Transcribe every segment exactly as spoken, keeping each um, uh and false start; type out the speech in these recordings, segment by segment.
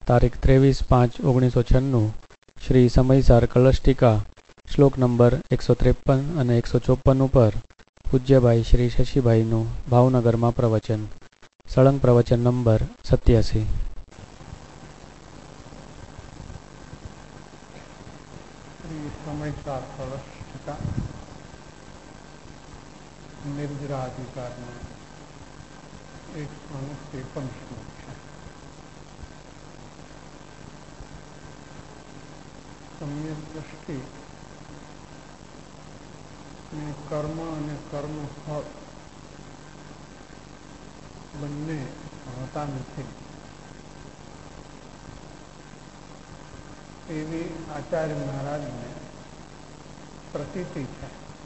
તારીખ ત્રેવીસ પાંચ ઓગણીસો છન્નું શ્રી સમયસાર કલશટીકા શ્લોક નંબર એકસો ત્રેપન અને એકસો ચોપન ઉપર પૂજ્યભાઈ શ્રી શશીભાઈનું ભાવનગરમાં પ્રવચન. સળંગ પ્રવચન નંબર સત્યાસી. શ્રી સમયસાર કલશટીકા નિર્જરાધિકારનો એકસો ત્રેપન શ્લોક છે. સમ્યક દ્રષ્ટિ ને કર્મ અને કર્મ ફળ બંને હોતા નથી એવી આચાર્ય મહારાજને પ્રતીતિ છે.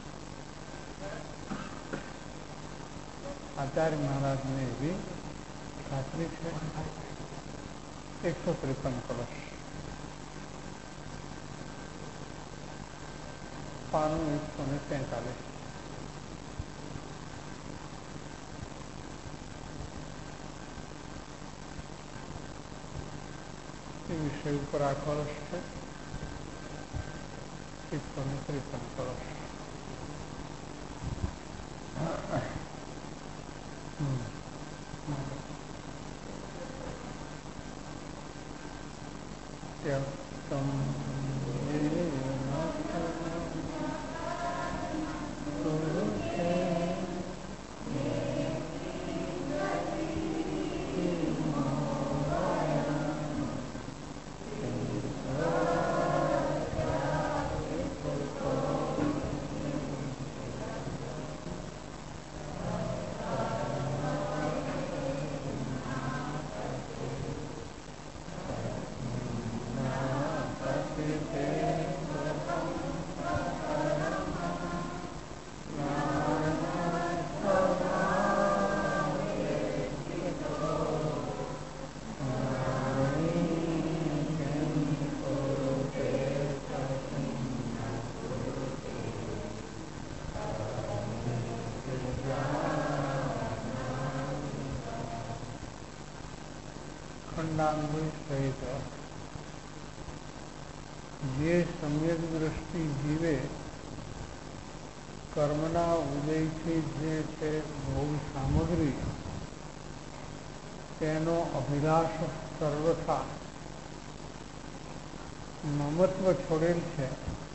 આચાર્ય મહારાજને એવી ખાતરી છે. એકસો ત્રેપન કલશ પાનું એકસો ને તેતાલીસ. એ વિષય ઉપર આ કલશ છે. એકસો ને ત્રેપન કલશ. સહિત જે સમ્યક દ્રષ્ટિ જીવે કર્મના ઉદયથી જે છે ભોગ સામગ્રી તેનો અભિલાષ સર્વથા મમત્વ છોડેલ છે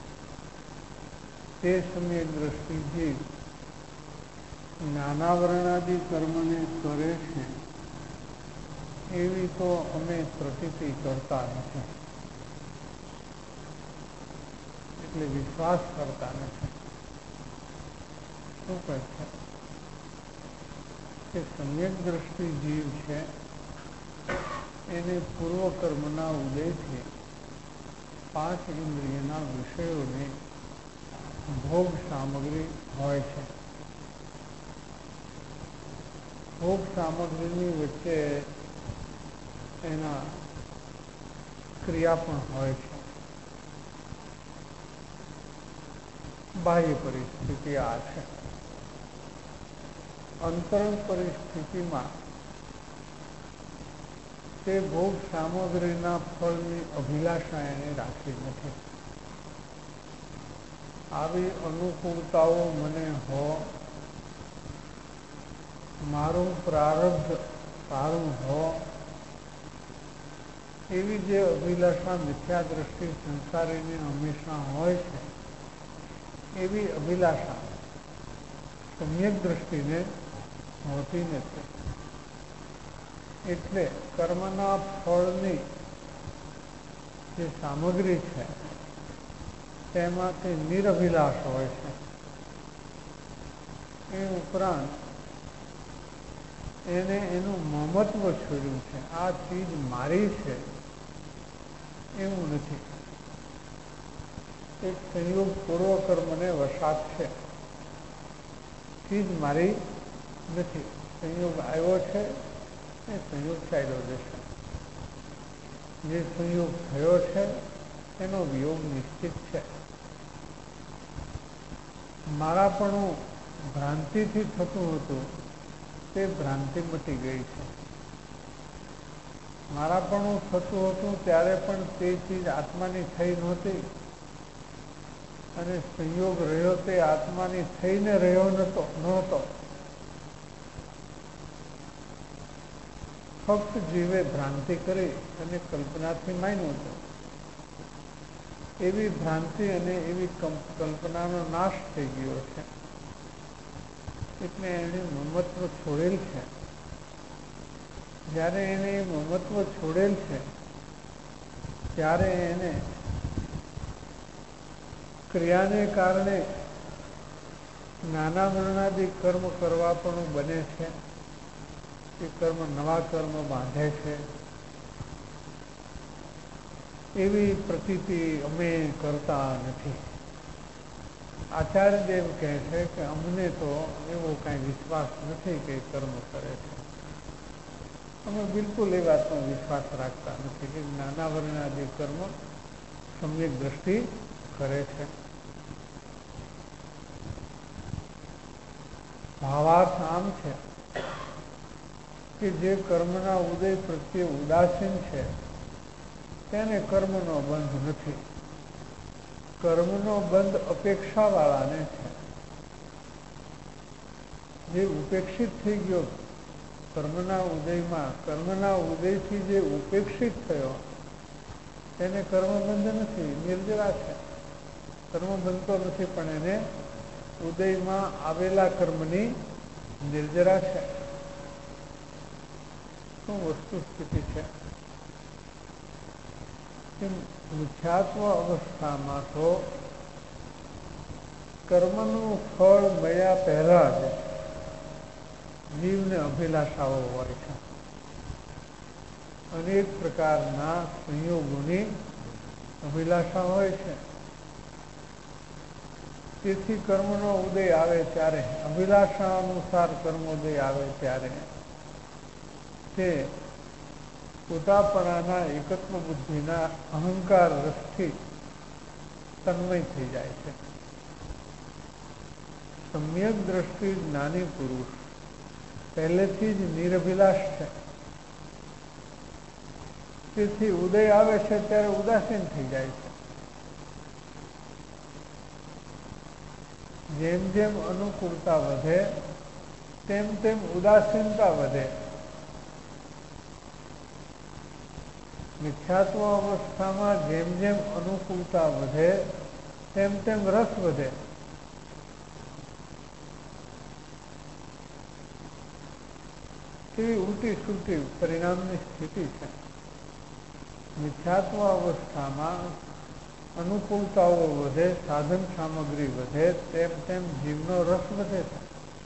તે સમ્યક દ્રષ્ટિ જીવ નાનાવરણાદિ કર્મને કરે છે એવી તો અમે પ્રતીતિ કરતા નથી, એટલે વિશ્વાસ કરતા નથી. શું કહે છે કે સમ્યક દ્રષ્ટિ જીવ છે એને પૂર્વકર્મના ઉદયથી પાંચ ઇન્દ્રિયના વિષયોની ભોગ સામગ્રી હોય છે. ભોગ સામગ્રીની વચ્ચે એના ક્રિયા પણ હોય છે. બાહ્ય પરિસ્થિતિ આ છે. અંતરંગ પરિસ્થિતિમાં તે ભોગ સામગ્રીના ફળની અભિલાષા એને રાખી નથી. આવી અનુકૂળતાઓ મને હો, મારું પ્રારબ્ધ સારું હો, એવી જે અભિલાષા મિથ્યા દ્રષ્ટિ સંસારીની હંમેશા હોય છે એવી અભિલાષા સમ્યક દ્રષ્ટિને હોતી નથી. એટલે કર્મના ફળની જે સામગ્રી છે તેમાં તે નિરભિલાષ હોય છે. એ ઉપરાંત એને એનું મમત્વ છોડ્યું છે. આ ચીજ મારી છે એવું નથી. એક સંયોગ પૂર્વકર્મને વશાત છે. ચીજ મારી નથી. સંયોગ આવ્યો છે એ સંયોગ ચાલ્યો જશે. જે સંયોગ થયો છે એનો વિયોગ નિશ્ચિત છે. મારાપણું ભ્રાંતિથી થતું હતું તે ભ્રાંતિ મટી ગઈ છે. મારાપણું થતું હતું ત્યારે પણ તે ચીજ આત્માની થઈ નહોતી, અને સંયોગ રહ્યો તે આત્માની થઈને રહ્યો નહોતો નહોતો ફક્ત જીવે ભ્રાંતિ કરી અને કલ્પનાથી માન્યું હતું. એવી ભ્રાંતિ અને એવી કલ્પનાનો નાશ થઈ ગયો છે, એટલે એને મમત્વ છોડેલ છે. જ્યારે એને મમત્વ છોડેલ છે ત્યારે એને ક્રિયાને કારણે નાના વર્ણાદી કર્મ કરવા પણ બને છે. એ કર્મ નવા કર્મ બાંધે છે. એવી પ્રતીતિ અમે કરતા નથી. આચાર્યદેવ કહે છે કે અમને તો એવો કાંઈ વિશ્વાસ નથી કે કર્મ કરે છે. અમે બિલકુલ એ વાતનો વિશ્વાસ રાખતા નથી કે નાના વર્ણાદી કર્મ સમ્યક દ્રષ્ટિ કરે છે. ભાવાર્થ આમ છે કે જે કર્મના ઉદય પ્રત્યે ઉદાસીન છે તેને કર્મનો બંધ નથી. કર્મનો બંધ અપેક્ષાવાળાને છે. જે ઉપેક્ષિત થઈ ગયો કર્મના ઉદયમાં, કર્મના ઉદયથી જે ઉપેક્ષિત થયો તેને કર્મબંધ નથી, નિર્જરા છે. કર્મ બનતો નથી, પણ એને ઉદયમાં આવેલા કર્મની નિર્જરા છે. શું વસ્તુ સ્થિતિ છે કે મિથ્યાત્વ અવસ્થામાં તો કર્મનું ફળ મળ્યા પહેલા જ જીવને અભિલાષાઓ હોય છે. અનેક પ્રકારના સંયોગોની અભિલાષા હોય છે. તેથી કર્મનો ઉદય આવે ત્યારે, અભિલાષા અનુસાર કર્મોદય આવે ત્યારે તે પોતાપણાના એકત્વ બુદ્ધિના અહંકાર રસથી તન્મય થઈ જાય છે. સમ્યક દ્રષ્ટિ જ્ઞાની પુરુષ પહેલેથી જ નિરભિલાષ છે. તેથી ઉદય આવે છે ત્યારે ઉદાસીન થઈ જાય છે. જેમ જેમ અનુકૂળતા વધે તેમ તેમ ઉદાસીનતા વધે. મિથ્યાત્વ અવસ્થામાં જેમ જેમ અનુકૂળતા વધે તેમ તેમ રસ વધે. તેવી ઉલટી સુલટી પરિણામની સ્થિતિ છે. મિથ્યાત્વ અવસ્થામાં અનુકૂળતાઓ વધે, સાધન સામગ્રી વધે, તેમ તેમ જીવનો રસ વધે છે.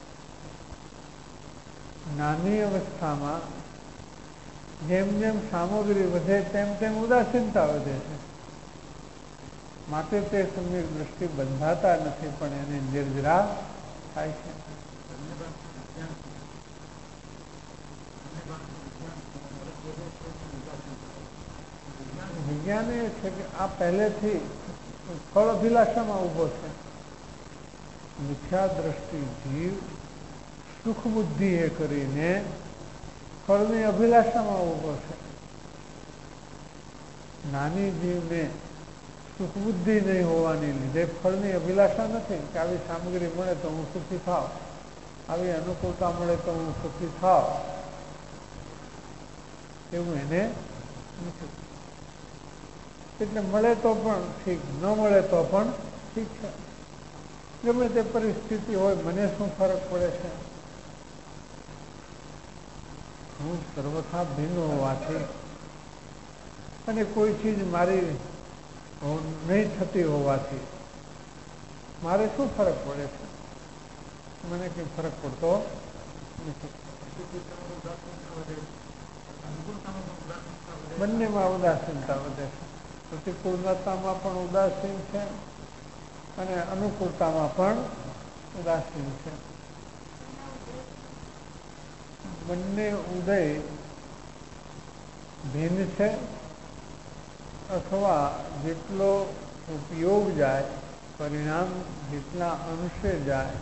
નાની અવસ્થામાં જેમ જેમ સામગ્રી વધે તેમ તેમ ઉદાસીનતા વધે છે. માટે તે સમ્યક દ્રષ્ટિ બંધાતા નથી, પણ એને નિર્જરા થાય છે. વિજ્ઞાન એ છે કે આ પહેલેથી ફળ અભિલાષામાં ઊભો છે. મિથ્યા દ્રષ્ટિ જીવ સુખ બુદ્ધિ એ કરીને ફળની અભિલાષામાં ઊભો છે. નાની જીવને સુખ બુદ્ધિ નહીં હોવાને લીધે ફળની અભિલાષા નથી કે આવી સામગ્રી મળે તો હું સુખી થાવ, આવી અનુકૂળતા મળે તો હું સુખી થાવ, એવું એને નથી. એટલે મળે તો પણ ઠીક, ન મળે તો પણ ઠીક છે. ગમે તે પરિસ્થિતિ હોય, મને શું ફરક પડે છે. હું સર્વથા ભિન્ન હોવાથી અને કોઈ ચીજ મારી નહીં થતી હોવાથી મારે શું ફરક પડે છે. મને કંઈ ફરક પડતો નથી. બંનેમાં ઉદાસીનતા વધે છે. પ્રતિકૂળતામાં પણ ઉદાસીન છે અને અનુકૂળતામાં પણ ઉદાસીન છે. બંને ઉદય ભિન્ન છે, અથવા જેટલો ઉપયોગ જાય, પરિણામ જેટલા અંશે જાય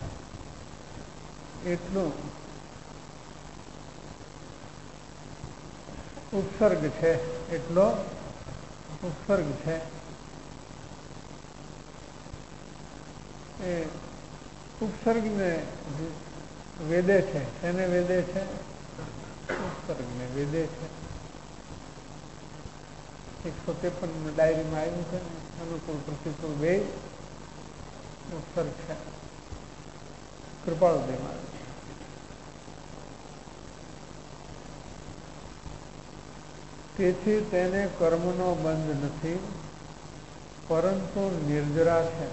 એટલું ઉપસર્ગ છે એટલો ઉપસર્ગ છે. એ ઉપસર્ગને વેદે છે. એને વેદે છે? ઉપસર્ગને વેદે છે. એકસો ત્રેપન ડાયરીમાં આવ્યું છે ને, અનુકૂળ પ્રતિકૂળ બે ઉપસર્ગ છે. કૃપાળુદેમાં તેથી તેને કર્મનો બંધ નથી, પરંતુ નિર્જરા છે.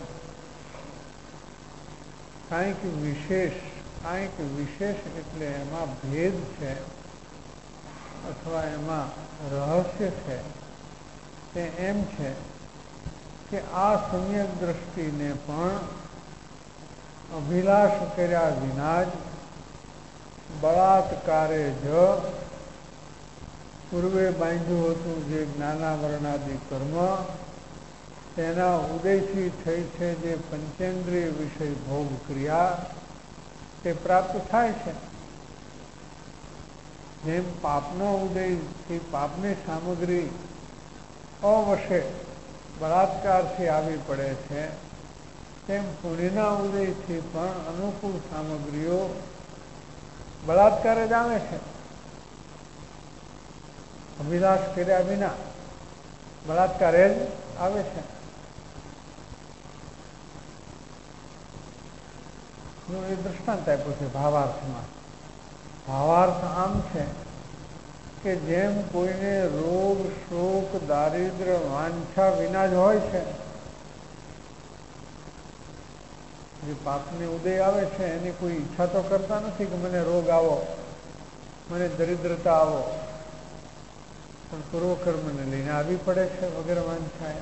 કાંઈક વિશેષ, કાંઈક વિશેષ એટલે એમાં ભેદ છે અથવા એમાં રહસ્ય છે. તે એમ છે કે આ સમ્યક દ્રષ્ટિને પણ અભિલાષ કર્યા વિના જ બળાત્કારે જ પૂર્વે બાંધ્યું હતું જે જ્ઞાનાવરણાદિ કર્મ, તેના ઉદયથી થઈ છે જે પંચેન્દ્રિય વિષય ભોગ ક્રિયા, તે પ્રાપ્ત થાય છે. જેમ પાપનો ઉદયથી પાપની સામગ્રી અવશ્ય બળાત્કારથી આવી પડે છે, તેમ પુણ્યના ઉદયથી પણ અનુકૂળ સામગ્રીઓ બળાત્કારે જ આવે છે. અભિલાષ કર્યા વિના બળાત્કારે જ આવે છે. હું એ દ્રષ્ટાંત આપ્યું છે ભાવાર્થમાં. ભાવાર્થ આમ છે કે જેમ કોઈને રોગ, શોક, દારિદ્ર્ય, વાંછા વિના જ હોય છે. જે પાપને ઉદય આવે છે એની કોઈ ઈચ્છા તો કરતા નથી કે મને રોગ આવો, મને દરિદ્રતા આવો, પણ પૂર્વકર્મને લઈને આવી પડે છે વગેરે વાંછા.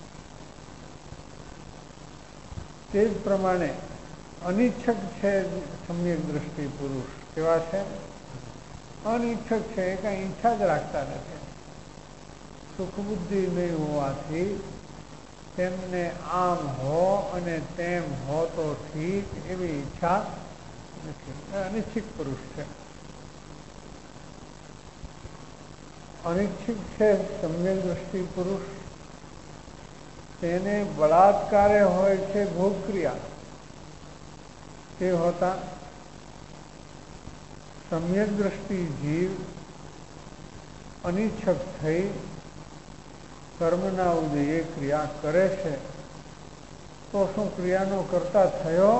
તે જ પ્રમાણે અનિચ્છક છે સમ્યક દ્રષ્ટિ પુરુષ. કેવા છે? અનિચ્છક છે. એ કઈ ઈચ્છા જ રાખતા નથી. સુખ બુદ્ધિ નહીં હોવાથી તેમને આમ હો અને તેમ હો તો ઠીક એવી ઈચ્છા નથી. અનિચ્છિક પુરુષ છે. અનિચ્છિક છે સમ્યક દ્રષ્ટિ પુરુષ. તેને બળાત્કારે હોય છે ભોગ ક્રિયા. તે હોતા સમ્યક દ્રષ્ટિ જીવ અનિચ્છક થઈ કર્મના ઉદયે ક્રિયા કરે છે, તો શું ક્રિયાનો કરતા થયો?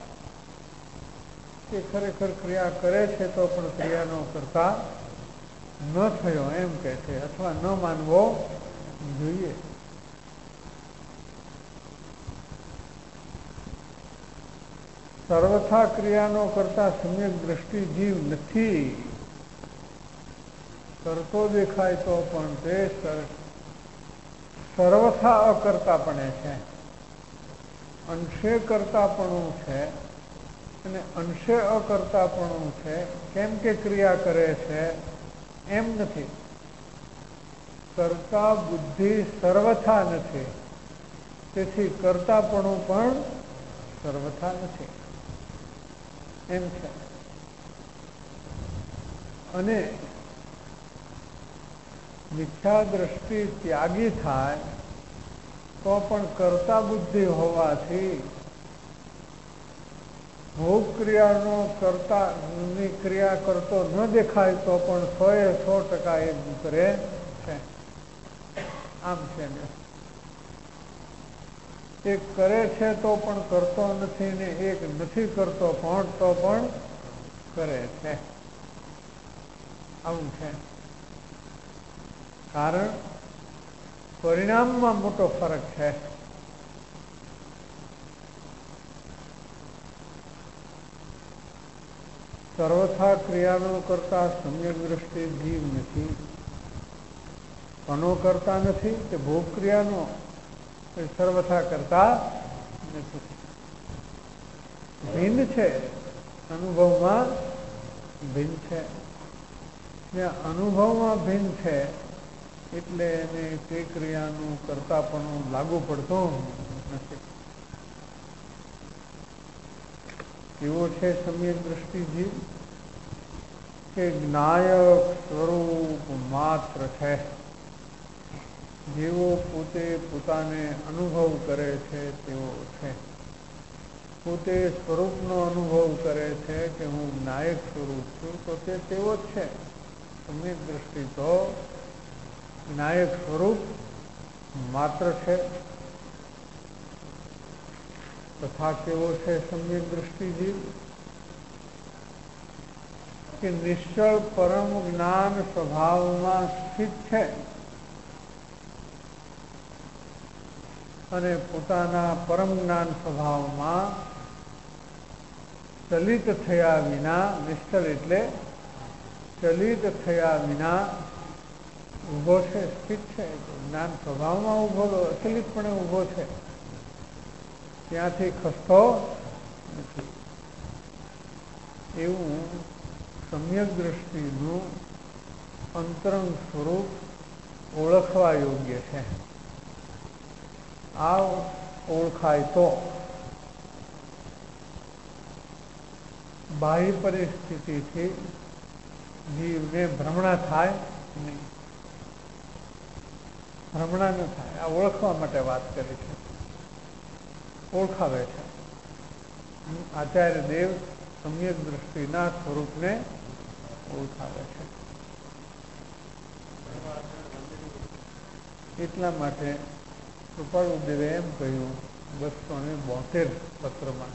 તે ખરેખર ક્રિયા કરે છે તો પણ ક્રિયાનો કરતા ન થયો એમ કહે છે, અથવા ન માનવો જોઈએ. સર્વથા ક્રિયાનો કરતા સમ્યક દ્રષ્ટિ જીવ નથી. કરતો દેખાય તો પણ તે સર્વથા અકર્તાપણે છે. અંશે કરતાપણું છે અને અંશે અકર્તાપણું છે. કેમ કે ક્રિયા કરે છે એમ નથી. કરતા બુદ્ધિ સર્વથા નથી, તેથી કરતાપણું પણ સર્વથા નથી એમ છે. અને મિથ્યા દ્રષ્ટિ ત્યાગી થાય તો પણ કરતા બુદ્ધિ હોવાથી ભોગ ક્રિયાનો કરતા ની ક્રિયા કરતો ન દેખાય તો પણ સો એ સો ટકા એ કરે છે. આમ છે ને, એક કરે છે તો પણ કરતો નથી ને એક નથી કરતો પણ તો પણ કરે છે. આવું છે. કારણ પરિણામમાં મોટો ફરક છે. સર્વથા ક્રિયાનો કરતા સમ્યક દ્રષ્ટિ જીવ નથી. કોનો કરતા નથી કે ભોગ ક્રિયાનો સર્વથા કરતા નથી. ભિન્ન છે, અનુભવમાં ભિન્ન છે. જ્યાં અનુભવમાં ભિન્ન છે એટલે એને તે ક્રિયાનું કરતાપણું લાગુ પડતું નથી. એવો છે સમ્યક દ્રષ્ટિ જીવ. કે જ્ઞાયક સ્વરૂપ માત્ર છે. જેવો પોતે પોતાને અનુભવ કરે છે તેવો છે. પોતે સ્વરૂપનો અનુભવ કરે છે કે હું જ્ઞાયક સ્વરૂપ છું, તો તે તેવો જ છે. સમ્યક દ્રષ્ટિ તો જ્ઞાયક સ્વરૂપ માત્ર છે. તથા કેવો છે સમ્યક દ્રષ્ટિ જીવ? કે નિશ્ચળ પરમ જ્ઞાન સ્વભાવમાં સ્થિત છે અને પોતાના પરમ જ્ઞાન સ્વભાવમાં ચલિત થયા વિના, નિશ્ચળ એટલે ચલિત થયા વિના ઊભો છે, સ્થિત છે. જ્ઞાન સ્વભાવમાં ઊભો, અચલિતપણે ઊભો છે, ત્યાંથી ખસતો નથી. એવું સમ્યક દ્રષ્ટિનું અંતરંગ સ્વરૂપ ઓળખવા યોગ્ય છે. આ ઓળખાય તો બાહ્ય પરિસ્થિતિથી જીવને ભ્રમણા થાય નહીં. ભ્રમણા ન થાય. આ ઓળખવા માટે વાત કરી છે, ઓળખાવે છે. આચાર્ય દેવ સમ્યક દ્રષ્ટિના સ્વરૂપને ઓળખાવે છે. એટલા માટે કૃપાળુદેવે એમ કહ્યું બસો ને બોતેર પત્રમાં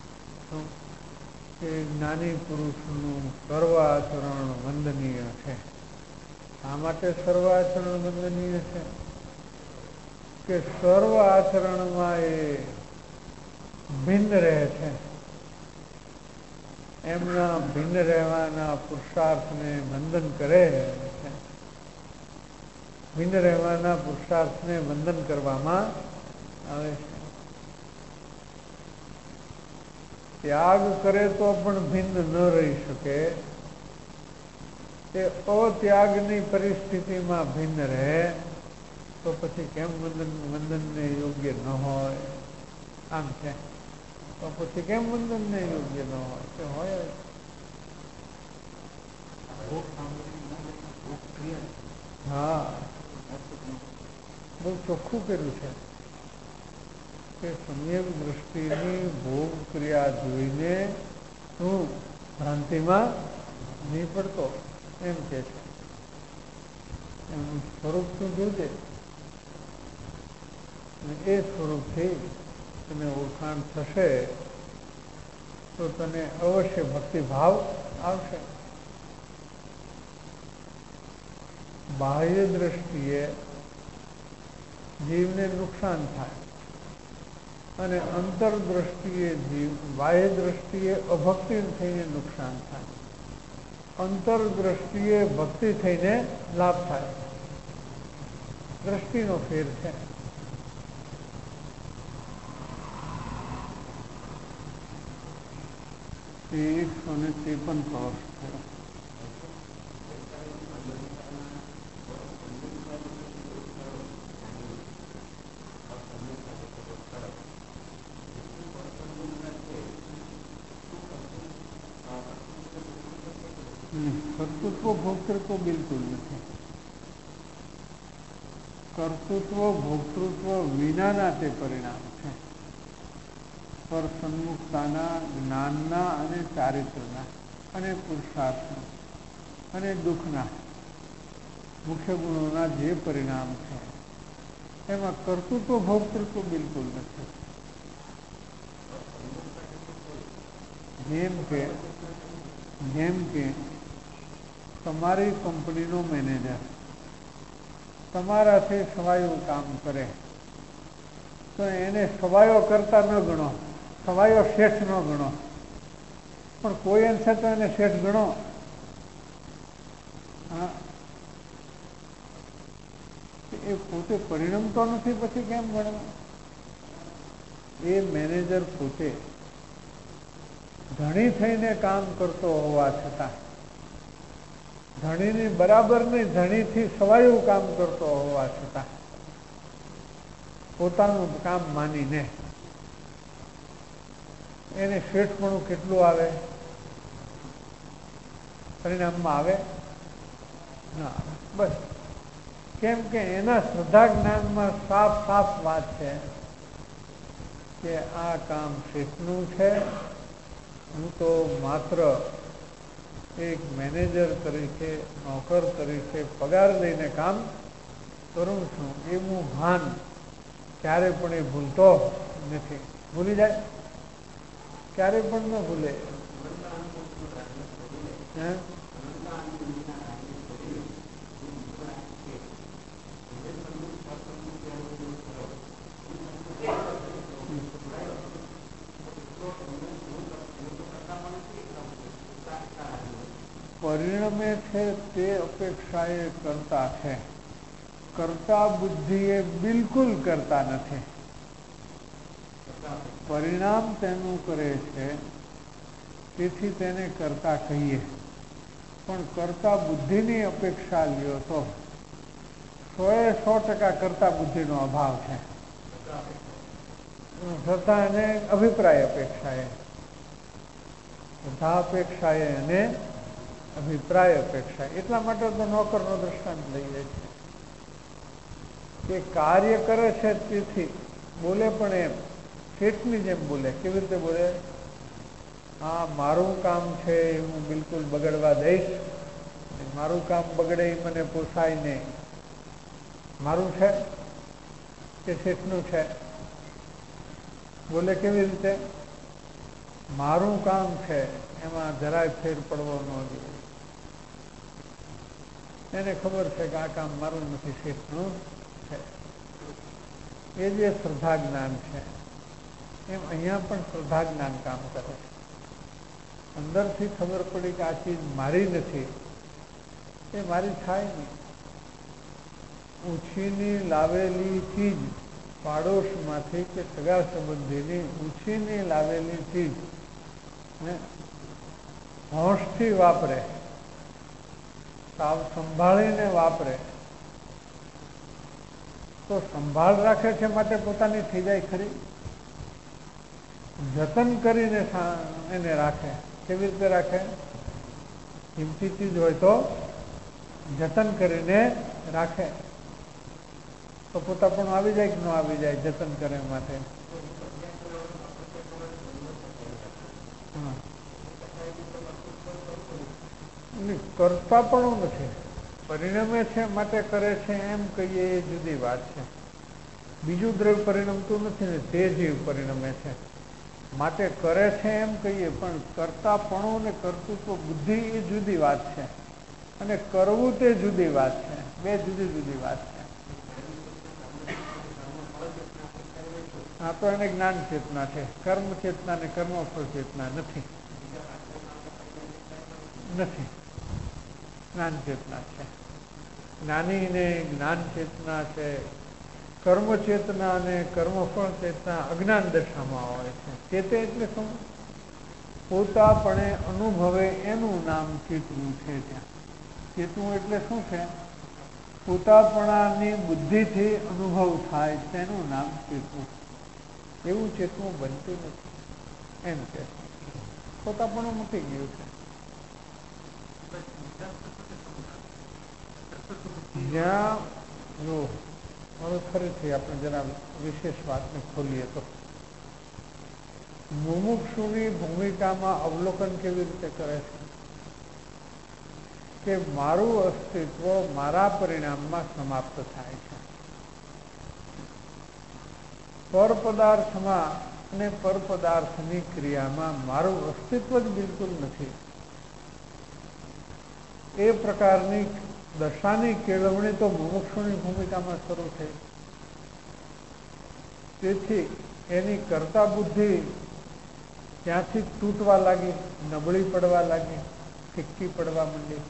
કે જ્ઞાની પુરુષનું સર્વ આચરણ વંદનીય છે. શા માટે સર્વ આચરણ વંદનીય છે? કે સર્વ આચરણમાં એ ભિન્ન રહે છે. એમના ભિન્ન રહેવાના પુરુષાર્થને વંદન કરે છે. ભિન્ન રહેવાના પુરુષાર્થને વંદન કરવામાં આવે છે. ત્યાગ કરે તો પણ ભિન્ન ન રહી શકે. તે અત્યાગની પરિસ્થિતિમાં ભિન્ન રહે તો પછી કેમ વંદન વંદનને યોગ્ય ન હોય? આમ છે તો પછી કેમ વંદનને યોગ્ય ન હોય? તે હોય. હા, બહુ ચોખ્ખું કર્યું છે કે સમ્યક દ્રષ્ટિની ભોગ ક્રિયા જોઈને હું ભ્રાંતિમાં નહીં પડતો, એમ કે છે. એનું સ્વરૂપ શું જોજે, એ સ્વરૂપથી તને ઓળખાણ થશે તો તને અવશ્ય ભક્તિભાવ આવશે. બાહ્ય દ્રષ્ટિએ જીવને નુકસાન થાય અને અંતર દ્રષ્ટિએ જીવ, બાહ્ય દ્રષ્ટિએ અભક્તિ થઈને નુકસાન થાય, અંતર દ્રષ્ટિએ ભક્તિ થઈને લાભ થાય. દ્રષ્ટિનો ફેર છે. એકસો ને ત્રેપન વર્ષ થયો. કર્તૃત્વ ભોક્તૃત્વ બિલકુલ નથી. કર્તૃત્વ ભોક્તૃત્વ વિનાના તે પરિણામ છે. પર સન્મુખતાના, જ્ઞાનના અને ચારિત્રના અને પુરુષાર્થના અને દુઃખના મુખ્ય ગુણોના જે પરિણામ છે એમાં કર્તૃત્વ ભોક્તૃત્વ બિલકુલ નથી. જેમ કે જેમ કે તમારી કંપનીનો મેનેજર તમારાથી સવાયું કામ કરે તો એને સવાયો કરતા ન ગણો, સવાયો શેઠ ન ગણો, પણ કોઈ અંશે તો એને શેઠ ગણો. હા, એ પોતે પરિણમતો નથી, પછી કેમ ગણવા? એ મેનેજર પોતે ધણી થઈને કામ કરતો હોવા છતાં, ધણીની બરાબર નહીં, ધણીથી સવાયું કામ કરતો હોવા છતાં પોતાનું કામ માનીને એને શેઠપણું કેટલું આવે? પરિણામમાં આવે ના આવે. બસ કેમ કે એના શ્રદ્ધા જ્ઞાનમાં સાફ સાફ વાત છે કે આ કામ શેઠનું છે, હું તો માત્ર એક મેનેજર તરીકે, નોકર તરીકે પગાર લઈને કામ કરું છું એવું ભાન ક્યારે પણ એ ભૂલતો નથી. ભૂલી જાય? ક્યારે પણ ન ભૂલે. હે પરિણમે છે તે અપેક્ષા એ કરતા છે. કરતા બુદ્ધિ એ બિલકુલ કરતા નથી. પરિણામ તેનું કરે છે તેથી તેને કરતા કહીએ. પણ કરતા બુદ્ધિની અપેક્ષા લ્યો તો સો એ સો ટકા કરતા બુદ્ધિનો અભાવ છે. છતાં એને અભિપ્રાય અપેક્ષા એ શ્રદ્ધા અપેક્ષા એ અને અભિપ્રાય અપેક્ષા. એટલા માટે તો નોકરનો દ્રષ્ટાંત લઈએ છે કે કાર્ય કરે છે તેથી બોલે પણ એમ શેઠની જેમ બોલે. કેવી રીતે બોલે? હા, મારું કામ છે એ હું બિલકુલ બગડવા દઈશ, મારું કામ બગડે એ મને પોસાય નહીં. મારું છે કે શેઠનું છે? બોલે કેવી રીતે? મારું કામ છે, એમાં જરાય ફેર પડવો ન જોઈએ. એને ખબર છે કે આ કામ મારું નથી, શેઠનું છે. એ જે શ્રદ્ધા જ્ઞાન છે એમ અહીંયા પણ શ્રદ્ધા જ્ઞાન કામ કરે છે. અંદરથી ખબર પડી કે આ ચીજ મારી નથી, એ મારી થાય નહીં. ઉછીની લાવેલી ચીજ પાડોશમાંથી કે સગા સંબંધીની ઉછીની લાવેલી ચીજ હોંશથી વાપરે, સાવ સંભાળીને વાપરે તો સંભાળ રાખે છે માટે પોતાની થઈ જાય ખરી? જતન કરીને એને રાખે. કેવી રીતે રાખે? કિંમતી ચીજ હોય તો જતન કરીને રાખે તો પોતા પણ આવી જાય કે ન આવી જાય જતન કરે માટે? કરતા પણ નથી, પરિણમે છે માટે કરે છે એમ કહીએ એ જુદી વાત છે. બીજું દ્રવ્ય પરિણમતું નથી ને તે જીવ પરિણમે છે માટે કરે છે એમ કહીએ, પણ કરતાપણું ને કર્તૃત્વ બુદ્ધિ એ જુદી વાત છે અને કરવું તે જુદી વાત છે. બે જુદી જુદી વાત છે. આ તો એને જ્ઞાન ચેતના છે. કર્મ ચેતના ને કર્મફળ ચેતના નથી નથી જ્ઞાન ચેતના છે. જ્ઞાની ને જ્ઞાન ચેતના છે. કર્મ ચેતના અને કર્મફળ ચેતના અજ્ઞાન દશામાં હોય છે. ચેતે એટલે શું? પોતાપણે અનુભવે એનું નામ ચેતવું છે. ત્યાં ચેતવું એટલે શું છે? પોતાપણાની બુદ્ધિથી અનુભવ થાય તેનું નામ ચેતવું. એવું ચેતવું બનતું નથી એમ કે પોતાપણું મૂકી ગયું છે. જ્યાં જો હવે ફરીથી આપણે જરા વિશેષ વાતને ખોલીએ તો મુમુક્ષુની ભૂમિકામાં અવલોકન કેવી રીતે કરે છે કે મારું અસ્તિત્વ મારા પરિણામમાં સમાપ્ત થાય છે. પર પદાર્થમાં અને પર પદાર્થની ક્રિયામાં મારું અસ્તિત્વ જ બિલકુલ નથી. એ પ્રકારની દશાની કેળવણી તો મુમુક્ષુની ભૂમિકામાં શરૂ થઈ. તેથી એની કર્તા બુદ્ધિ ત્યાંથી તૂટવા લાગી, નબળી પડવા લાગી, ફિક્કી પડવા માંડી.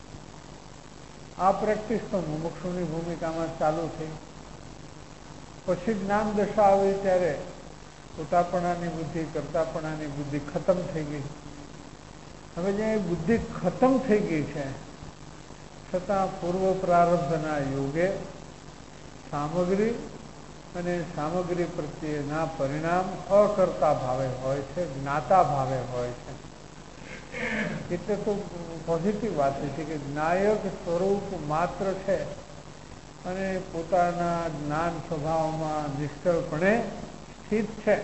આ પ્રેક્ટિસ તો મુમુક્ષુની ભૂમિકામાં ચાલુ થઈ. પછી જ્ઞાન દશા આવી ત્યારે પોતાપણાની બુદ્ધિ, કર્તાપણાની બુદ્ધિ ખતમ થઈ ગઈ. હવે જ્યાં એ બુદ્ધિ ખતમ થઈ ગઈ છે છતાં પૂર્વ પ્રારબ્ધના યોગે સામગ્રી અને સામગ્રી પ્રત્યેના પરિણામ અકર્તા ભાવે હોય છે, જ્ઞાતા ભાવે હોય છે. એટલે તો પોઝિટિવ વાત છે કે જ્ઞાયક સ્વરૂપ માત્ર છે અને પોતાના જ્ઞાન સ્વભાવમાં નિશ્ચળપણે સ્થિત છે.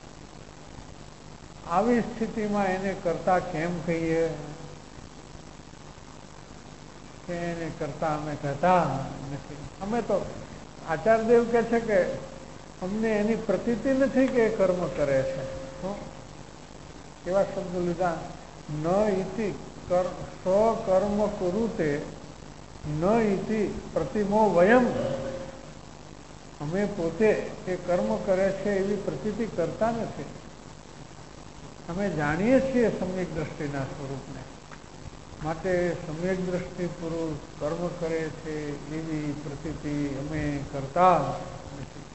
આવી સ્થિતિમાં એને કરતા કેમ કહીએ કે એને કરતા અમે કહેતા નથી. અમે તો આચાર્યદેવ કહે છે કે અમને એની પ્રતીતિ નથી કે કર્મ કરે છે. કેવા શબ્દો લીધા? ન ઇતિ સ્વકર્મ કુરુતે ન ઇતિ પ્રતિમો વયમ. અમે પોતે એ કર્મ કરે છે એવી પ્રતીતિ કરતા નથી. અમે જાણીએ છીએ સમ્યક દ્રષ્ટિના સ્વરૂપને, માટે સમ્યક દ્રષ્ટિ પુરુષ કર્મ કરે છે એવી પ્રતીતિ અમે કરતા નથી.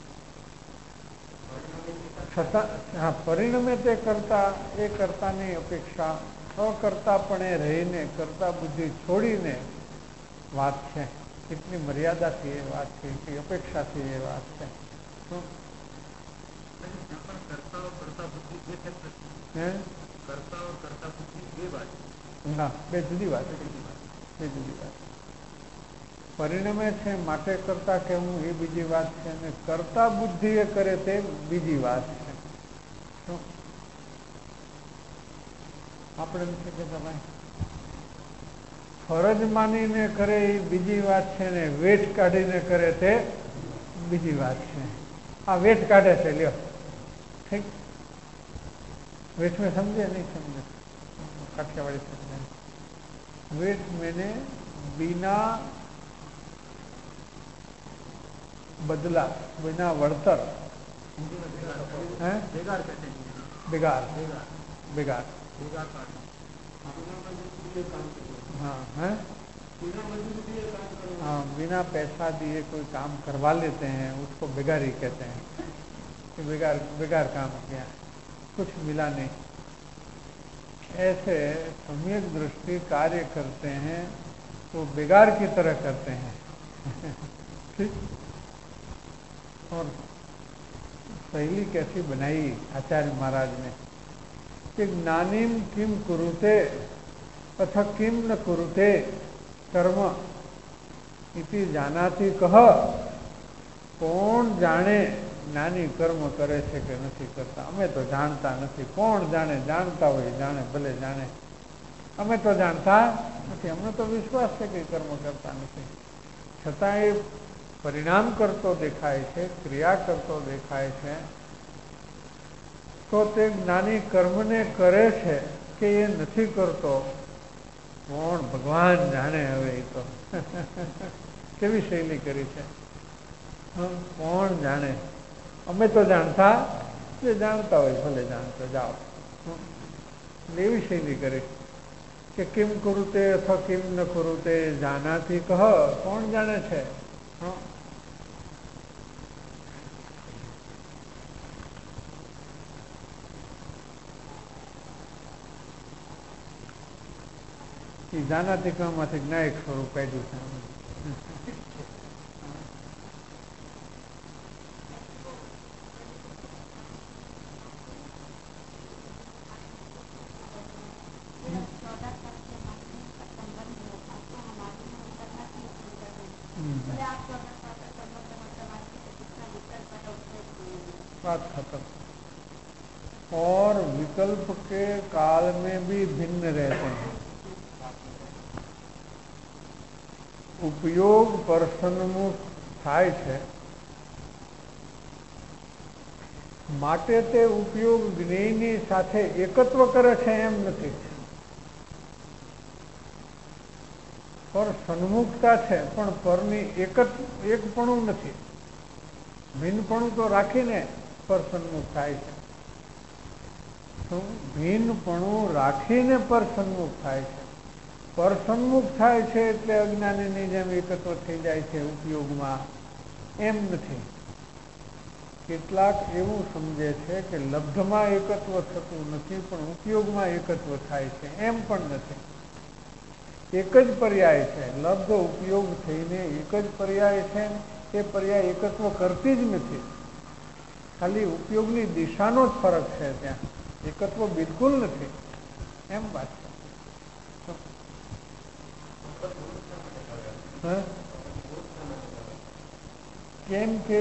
છતાં હા, પરિણમે તે કરતા એ કરતાની અપેક્ષા અકર્તાપણે રહીને કરતા બુદ્ધિ છોડીને વાત છે. કેટલી મર્યાદાથી એ વાત છે, એટલી અપેક્ષાથી એ વાત છે. ના, બે જુદી વાત બે જુદી વાત. પરિણમે છે માટે કરતા કહેવું એ બીજી વાત છે, અને કરતા બુદ્ધિ એ કરે તે બીજી વાત છે. આપણે નથી કહેતા ભાઈ ફરજ માનીને કરે એ બીજી વાત છે, ને વેઠ કાઢીને કરે તે બીજી વાત છે. આ વેઠ કાઢે છે, લ્યો ઠીક. वेठ में समझे नहीं समझे? काठियावाड़ी समझे. वेठ मैंने बिना बदला, बिना वड़तर, बेगार बेगार बेगार हाँ है हाँ, बिना पैसा दिए कोई काम करवा लेते हैं उसको बेगारी कहते हैं कि बेगार बेगार काम किया, कुछ मिला नहीं. ऐसे सम्यक दृष्टि कार्य करते हैं तो बेगार की तरह करते हैं. ठीक. और शैली कैसी बनाई आचार्य महाराज ने कि ज्ञानीम किम कुरुते अथ किम न कुरुते कर्म इति जानाति कह. कौन जाने ज्ञानी कर्म करे છે કે નથી કરતા? અમે તો જાણતા નથી. કોણ જાણે? જાણતા હોય જાણે, ભલે જાણે. અમે તો જાણતા નથી. અમને તો વિશ્વાસ છે કે કર્મ કરતા નથી, છતાં એ પરિણામ કરતો દેખાય છે, ક્રિયા કરતો દેખાય છે. તો તે જ્ઞાની કર્મને કરે છે કે એ નથી કરતો, કોણ? ભગવાન જાણે. હવે એ તો કેવી શૈલી કરી છે. કોણ જાણે? અમે તો જાણતા, જે જાણતા હોય ભલે જાણતો જાઓ. એવી શૈલી કરી કે કેમ કરુતે અથવા કેમ ન કરુતે જાનાથી કહ. કોણ જાણે છે? એ જાનાથી કહમાંથી જ્ઞાયક સ્વરૂપ કાઢ્યું છે. बात खत्म. और विकल्प के काल में भी भिन्न रहते हैं. उपयोग पर સન્મુખ થાય છે માટે તે ઉપયોગ જ્ઞેયની સાથે એકત્વ કરે છે એમ નથી. પર સન્મુખતા છે પણ પરની એક એકપણું નથી. ભિન્નપણું તો રાખીને પર સન્મુખ થાય છે. ભિન્નપણું રાખીને પર સન્મુખ થાય છે. પર સન્મુખ થાય છે એટલે અજ્ઞાનીની જેમ એકત્વ થઈ જાય છે ઉપયોગમાં, એમ નથી. કેટલાક એવું સમજે છે કે લબ્ધમાં એકત્વ થતું નથી પણ ઉપયોગમાં એકત્વ થાય છે, એમ પણ નથી. એક જ પર્યાય છે. લબ્ધ ઉપયોગ થઈને એક જ પર્યાય છે. એ પર્યાય એકત્વ કરતી જ નથી. ખાલી ઉપયોગની દિશાનો જ ફરક છે. ત્યાં એકત્વ બિલકુલ નથી, એમ વાત છે. કેમ કે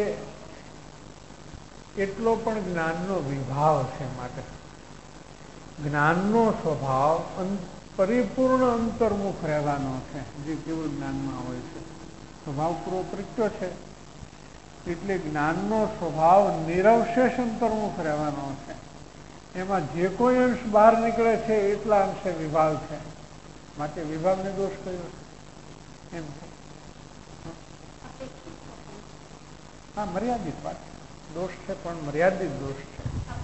એટલો પણ જ્ઞાનનો વિભાવ છે. માટે જ્ઞાનનો સ્વભાવ પરિપૂર્ણ અંતર્મુખ રહેવાનો છે. જે કેવું જ્ઞાનમાં હોય છે સ્વભાવ પૂરો પ્રત્યો છે, એટલે જ્ઞાનનો સ્વભાવ નિરવશેષ અંતર્મુખ રહેવાનો છે. એમાં જે કોઈ અંશ બહાર નીકળે છે એટલા અંશે વિભાગ છે. માટે વિભાગને દોષ કર્યો એમ છે. હા, મર્યાદિત વાત દોષ છે, પણ મર્યાદિત દોષ છે.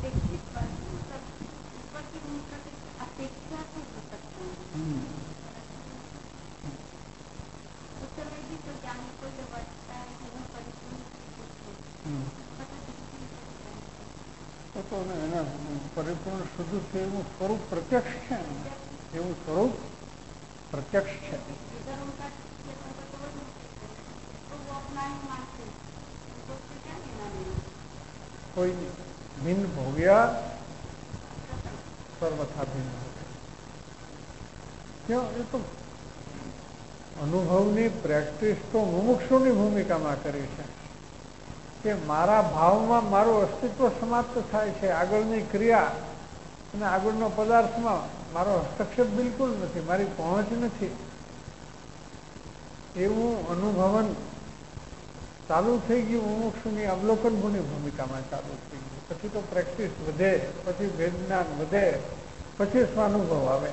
તો એના પરિપૂર્ણ શુદ્ધ છે એવું સ્વરૂપ પ્રત્યક્ષ છે. એવું સ્વરૂપ પ્રત્યક્ષ છે. કોઈ ભિન્ન ભોગ્યા સર્વથા ભિન્ન ક્યાં? એ તો અનુભવની પ્રેક્ટિસ તો મુમુક્ષુની ભૂમિકામાં કરી છે કે મારા ભાવમાં મારું અસ્તિત્વ સમાપ્ત થાય છે. આગળની ક્રિયા અને આગળનો પદાર્થમાં મારો હસ્તક્ષેપ બિલકુલ નથી, મારી પહોંચ નથી. એવું અનુભવન ચાલુ થઈ ગયું. મુમુક્ષુની અવલોકનભૂની ભૂમિકામાં ચાલુ થઈ ગયું. પછી તો પ્રેક્ટિસ વધે, પછી વેદજ્ઞાન વધે, પછી સ્વાનુભવ આવે.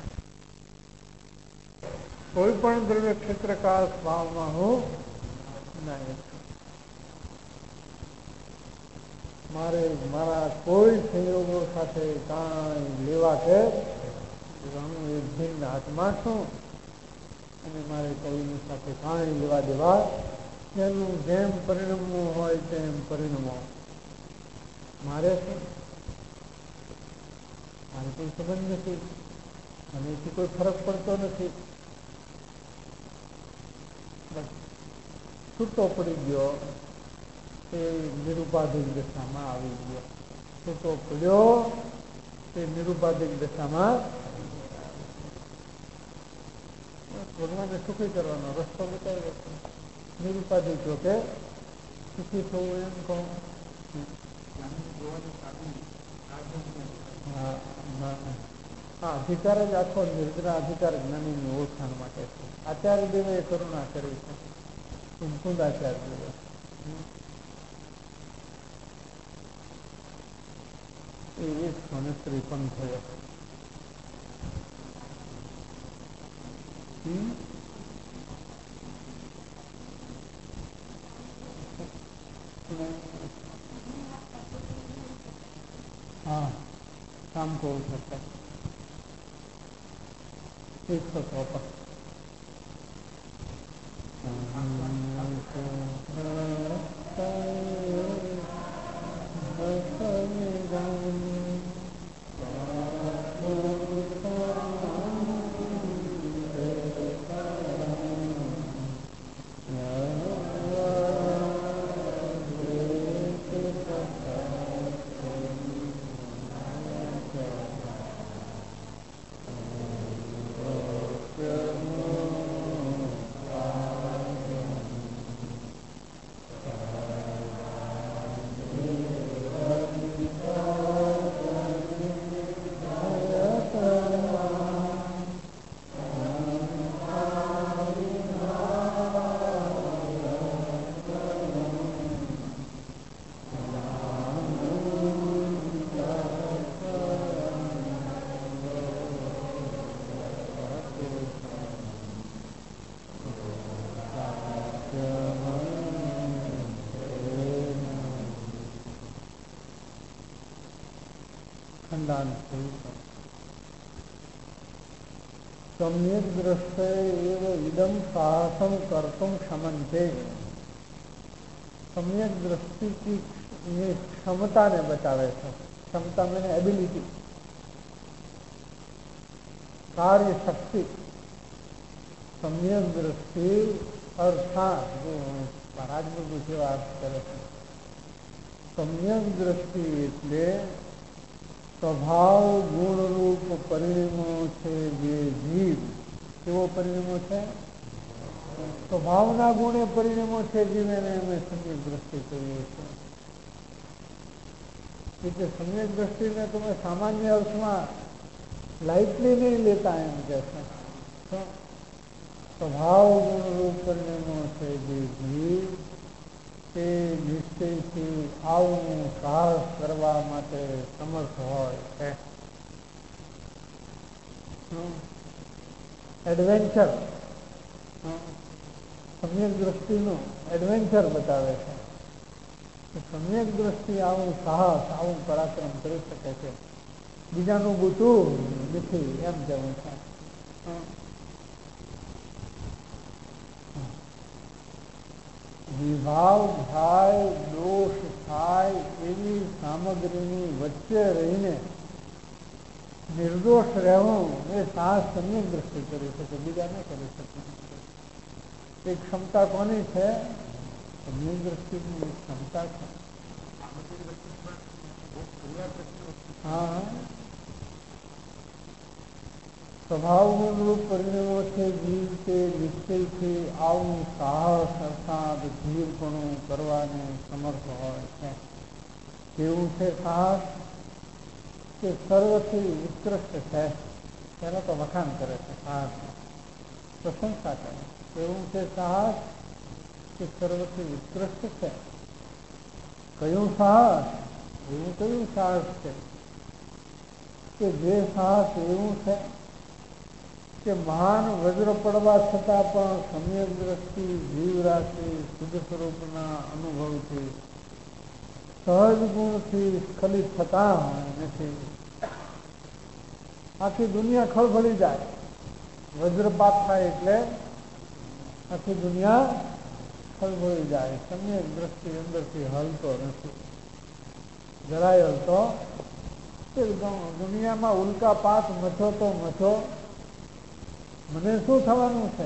કોઈ પણ દ્રવ્ય ક્ષેત્રકાળ ભાવમાં હું નહીં. મારે મારા કોઈ સંયોગો સાથે કાંઈ લેવા કે હું એક ભિન્ન આત્મા છું અને મારે કોઈની સાથે કાંઈ લેવા દેવા એનું જેમ પરિણમવું હોય તેમ પરિણમો. મારે શું? મારે કોઈ સંબંધ નથી, મને એથી કોઈ ફરક પડતો નથી. છૂટો પડી ગયો એ નિરુપાધિક દશામાં આવી ગયો. છૂટો પડ્યો એ નિરુપાધિક દશામાં ભગવાને સુખી કરવાનો રસ્તો બતાવ્યો છે. નિરુપાધિક જો કે સુખી થવું એમ કહું. હા, અધિકાર જ આખો નિર્જરા અધિકાર જ્ઞાનીની ઓળખાણ માટે છે. આચાર્ય દેવે કરુણા કરી છે. મુકુંદાચાર્ય દેવે એ એક સોને ત્રેપન થયો. हाँ शाम को हो सकता है एक सौ चौपन सम्यक दृष्टे एव इदम साहसम कर्तुम क्षमन्ते. सम्यक दृष्टि की क्षमता ने बतावे છે. क्षमता मैंने एबिलिटी, कार्य शक्ति. सम्यक दृष्टि अर्थात जो महाराज ने पूछे વાત કરે છે. सम्यक दृष्टि એટલે સ્વભાવ ગુણરૂપ પરિણમો છે. જે જીવ કેવો પરિણમો છે? સ્વભાવના ગુણે પરિણમો છે જીવેને અમે સમ્યક દ્રષ્ટિ કરીએ છીએ. એટલે સમ્યક દ્રષ્ટિને તમે સામાન્ય અર્થમાં લાઇટલી નહીં લેતા એમ કે છે. સ્વભાવ ગુણરૂપ પરિણમો છે જે જીવ તે નિશ્ચયથી આવું સાહસ કરવા માટે સમર્થ હોય છે. એડવેન્ચર સમ્યક દ્રષ્ટિનું એડવેન્ચર બતાવે છે. સમ્યક દ્રષ્ટિ આવું સાહસ આવું પરાક્રમ કરી શકે છે, બીજાનું ગૂંચવું નથી એમ કહેવું છે. વિભાવ થાય, દોષ થાય એવી સામગ્રીની વચ્ચે રહીને નિર્દોષ રહેવું એ સાહસ સમ્યક દ્રષ્ટિ કરી શકે, બીજા ન કરી શકે. એ ક્ષમતા કોની છે? સમ્યક દ્રષ્ટિની એક ક્ષમતા છે. હા, સ્વભાવ ગુણરૂપ પરિણમો છે જીવ તે નિશ્ચયથી આવું સાહસ અર્થાત ધીરપણું કરવાને સમર્થ હોય છે. કેવું છે સાહસ? કે સર્વથી ઉત્કૃષ્ટ છે. તેનો તો વખાણ કરે છે, સાહસ પ્રશંસા કરે. કેવું છે સાહસ? કે સર્વથી ઉત્કૃષ્ટ છે. કયું સાહસ? એવું કયું સાહસ છે કે જે સાહસ એવું છે કે મહાન વજ્ર પડવા છતાં પણ સમ્યક દ્રષ્ટિ જીવરાશિ શુદ્ધ સ્વરૂપના અનુભવથી સહજ ગુણથી સ્ખલિત થતા નથી. આખી દુનિયા ખળભળી જાય, વજ્રપાત થાય એટલે આખી દુનિયા ખળભળી જાય. સમ્યક દ્રષ્ટિ અંદરથી હલતો નથી, જરાય હલતો. દુનિયામાં ઉલ્કા પાત મચો તો મચો, મને શું થવાનું છે?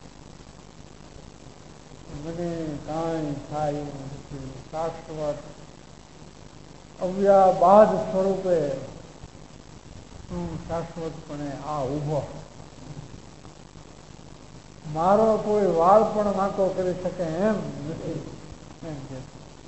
મને કાંઈ થાય એવું નથી. શાશ્વત અવ્યાબાદ સ્વરૂપે હું શાશ્વતપણે આ ઊભો, મારો કોઈ વાળ પણ વાંકો કરી શકે એમ નથી એમ કે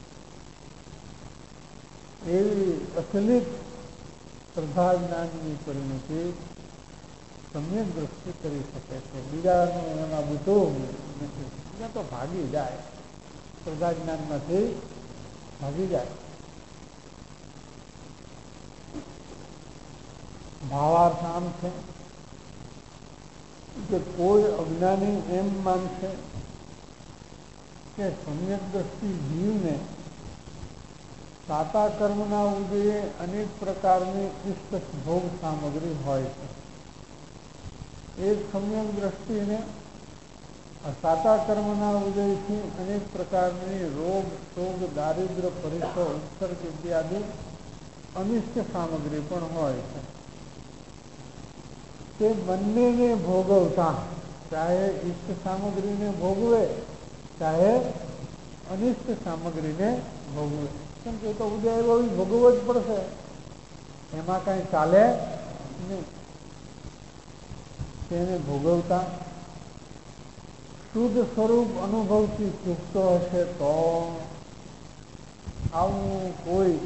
એવી અચલિત શ્રદ્ધા જ્ઞાનની પરિણતિ સમ્યક દ્રષ્ટિ કરી શકે છે. બીજાનું એમાં બુટું નથી. બીજા તો ભાગી જાય, શ્રદ્ધા જ્ઞાનમાંથી ભાગી જાય. ભાવાર્થ આમ છે કે કોઈ અજ્ઞાની એમ માનશે કે સમ્યક દ્રષ્ટિ જીવને સાતા કર્મના ઉદયે અનેક પ્રકારની ઇષ્ટ ભોગ સામગ્રી હોય છે. એક સમ્યક દ્રષ્ટિને સાતા કર્મના ઉદયથી અનેક પ્રકારની રોગ શોગ દારિદ્ર પરિસો ઉત્સર્ગ ઇત્યાદિ અનિષ્ટ સામગ્રી પણ હોય છે. તે બંનેને ભોગવતા, ચાહે ઇષ્ટ સામગ્રીને ભોગવે ચાહે અનિષ્ટ સામગ્રીને ભોગવે, કેમ કે તો ઉદય એવો ભોગવવો જ પડશે, એમાં કઈ ચાલે નહીં. તેને ભોગવતા શુદ્ધ સ્વરૂપ અનુભવથી ચૂકતો હશે તો આવું કોઈ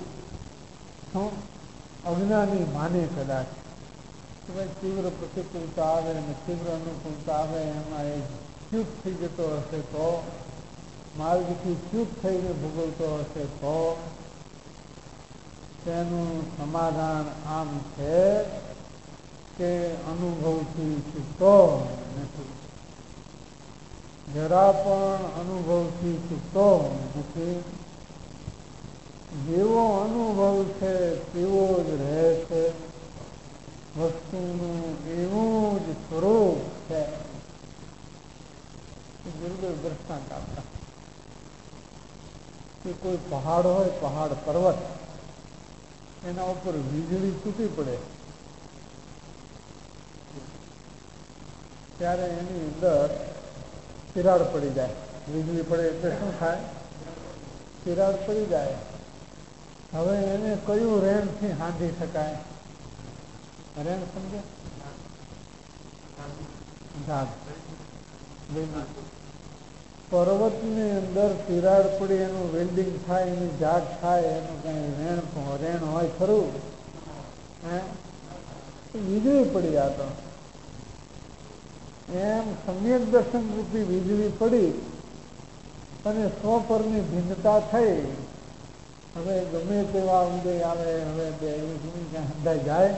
અજ્ઞાની માને કદાચ કે ભાઈ તીવ્ર પ્રતિકૂળતા આવે અને તીવ્ર અનુકૂળતા આવે એમાં એ ચ્યુત થઈ જતો હશે તો, માર્ગથી ચ્યુત થઈને ભોગવતો હશે તો તેનું સમાધાન આમ છે કે અનુભવથી ચૂકતો નથી, જરા પણ અનુભવથી ચૂકતો નથી. જેવો અનુભવ છે તેવો જ રહે છે, વસ્તુનું એવું જ સ્વરૂપ છે. ગુરુદેવ દ્રષ્ટાંત આપતા કે કોઈ પહાડ હોય, પહાડ પર્વત, એના ઉપર વીજળી તૂટી પડે ત્યારે એની અંદર તિરાડ પડી જાય. વીજળી પડે એટલે શું થાય? તિરાડ પડી જાય. હવે એને કયું રેણથી હાંધી શકાય? રેણ સમજે? ધાગ. પર્વતની અંદર તિરાડ પડી એનું વેલ્ડિંગ થાય, એની જાગ થાય, એનું કઈ રેણ રેણ હોય ખરું? હે વીજળી પડી. આ તો એમ સમ્યક દર્શન રૂપી વીજળી પડી અને સ્વપરની ભિન્નતા થઈ. હવે ગમે તેવા ઉદય આવે, હવે બે ક્યાં હંધાઈ જાય,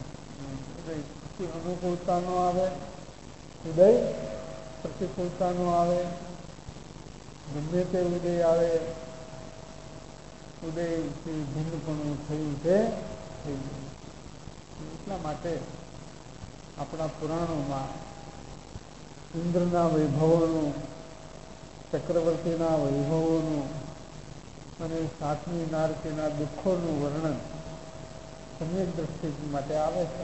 અનુકૂળતા નો આવે, ઉદય પ્રતિકૂળતા નો આવે. ગમે તે ઉદય આવે, ઉદયથી ભિન્નપણું થયું છે. એટલા માટે આપણા પુરાણોમાં ઇન્દ્રના વૈભવોનું, ચક્રવર્તીના વૈભવોનું અને સાતમી નારકીના દુઃખોનું વર્ણન સમ્યક દ્રષ્ટિ માટે આવે છે.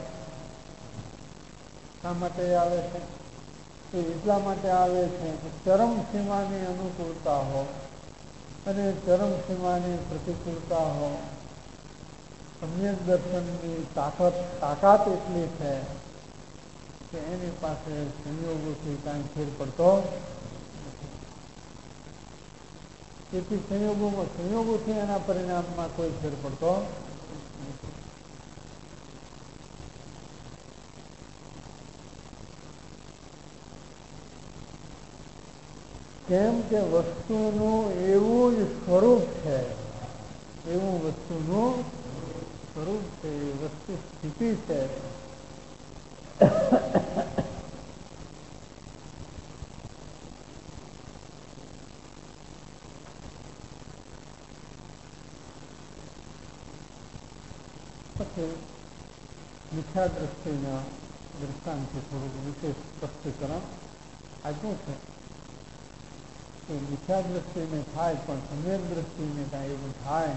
શા માટે આવે છે? એ એટલા માટે આવે છે કે ચરમ સીમાની અનુકૂળતા હો અને ચરમ સીમાની પ્રતિકૂળતા હો. સમ્યક દર્શનની તાકાત તાકાત એટલી છે કે એની પાસે સંયોગોથી કાંઈ ફેર પડતો નથી. તેથી સંયોગોમાં સંયોગોથી એના પરિણામમાં કોઈ ફેર પડતો નથી. કેમ કે વસ્તુનું એવું જ સ્વરૂપ છે, એવું વસ્તુનું સ્વરૂપ છે, એ વસ્તુ સ્થિતિ છે. પછી મિથ્યા દ્રષ્ટિના દ્રષ્ટાંતથી થોડુંક વિશેષ સ્પષ્ટીકરણ આપ્યું છે કે મિથ્યા દ્રષ્ટિને થાય પણ સમ્યક દ્રષ્ટિને કાંઈ એવું થાય.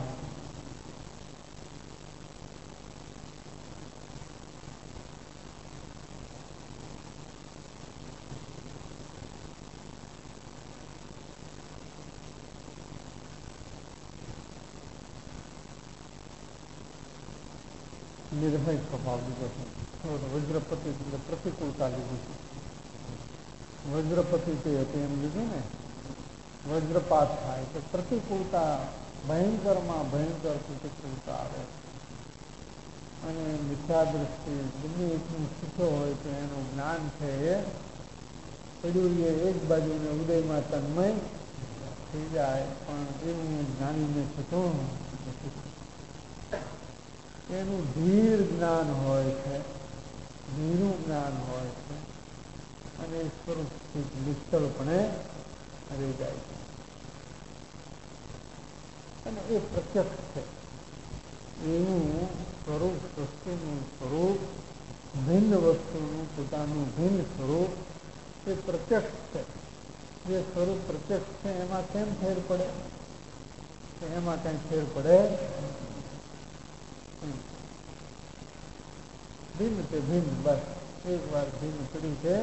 નિર્ભય સ્વભાવ લીધો છે. વજ્રપતિ એટલે પ્રતિકૂળતા લીધી છે. વજ્રપતિ તે હતી એમ લીધું ને, વજ્રપાત થાય તો પ્રતિકૂળતા, ભયંકરમાં ભયંકર પ્રતિકૂળતા આવે. અને મિથ્યા દ્રષ્ટિ ગમે એટલું શીખ્યો હોય તો એનું જ્ઞાન છે એ પડ્યું એક બાજુને ઉદયમાં તન્મય થઈ જાય, પણ એવું જ્ઞાનીને થતું નથી. એનું ધીર જ્ઞાન હોય છે, ધીરું જ્ઞાન હોય છે અને સ્વરૂપથી નિશ્ચળપણે રહી જાય છે. અને એ પ્રત્યક્ષ છે. એવું સ્વરૂપ, વસ્તુનું સ્વરૂપ, ભિન્ન વસ્તુનું પોતાનું ભિન્ન સ્વરૂપ એ પ્રત્યક્ષ છે. જે સ્વરૂપ પ્રત્યક્ષ છે એમાં કેમ ફેર પડે? એમાં કઈ ફેર પડે? ભિન્ન તે ભિન્ન, બસ એક વાર ભિન્ન પડી છે.